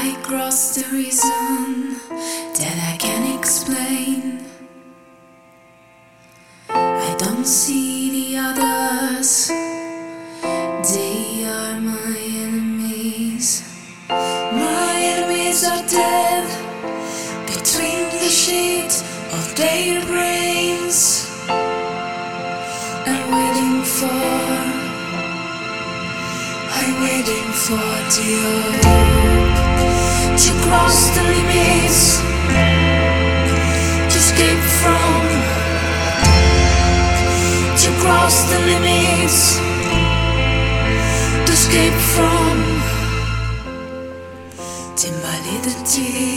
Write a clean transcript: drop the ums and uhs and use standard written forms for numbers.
I cross the reason that I can't explain. I don't see the others, they are my enemies. My enemies are dead between the sheets of their brains. I'm waiting for the hope to cross the limits, to escape from, to cross the limits, to escape from the invalidity.